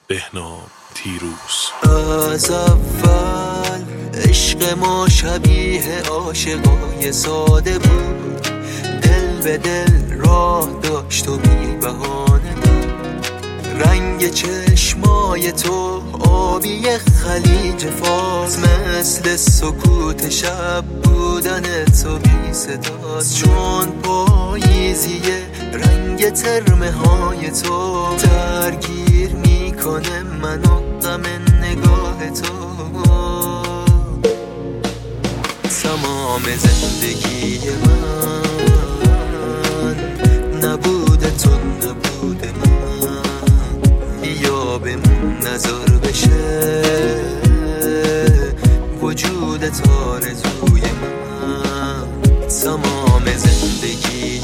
بهنام تیروس. از اول عشق ما شبیه عاشقای ساده بود، دل به دل راه داشت و بی بهانه بود. رنگ چشمای تو آبی خلیج فارس، مثل سکوت شب بودن تو بی صداست. چون پاییزیه رنگ ترمه های تو درگیر میکنه منو غم نگاه تو. تمام زندگی من نبوده تو نبوده من، بیا بمون نظر بشه وجودت آرزوی من. تمام زندگی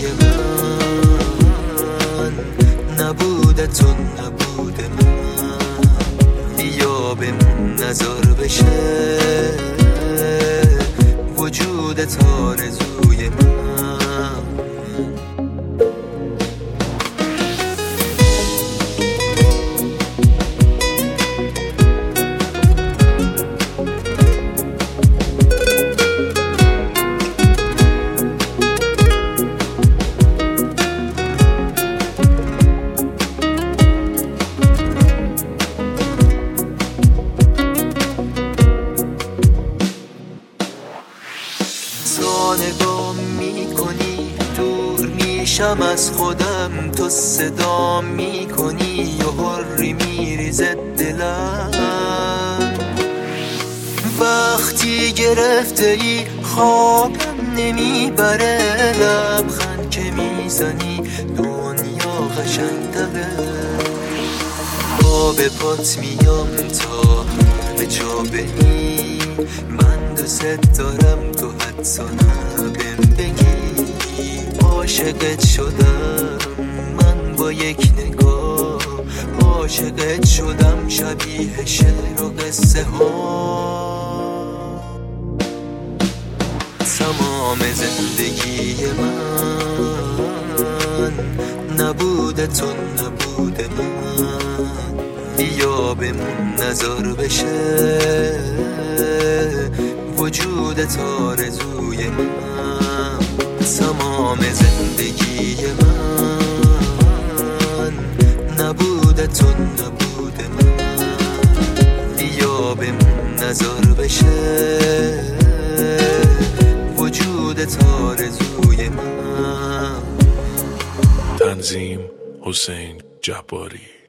من نبوده تو نبوده من، بیا بمون نظر بشه وجودت آرزوی من. تا نگاه میکنی دور میشم از خودم، تو صدا میکنی و حری میریزه دلم. وقتی گرفته ای خوابم نمیبره، لبخند که میزنی دنیا قشنگ‌تره. با به پات میام تا هر جا بری، من دوست دارم تو حتی نبم بگی. عاشقت شدم من با یک نگاه، عاشقت شدم شبیه شعر و قصه ها. تمام زندگی من نبوده تو نبوده من، بیا بمون نظر بشه وجودت آرزوی من. تمام زندگی من نبوده تو نبوده من، بیا بمون نظر بشه وجودت آرزوی من. تنظیم حسین جباری.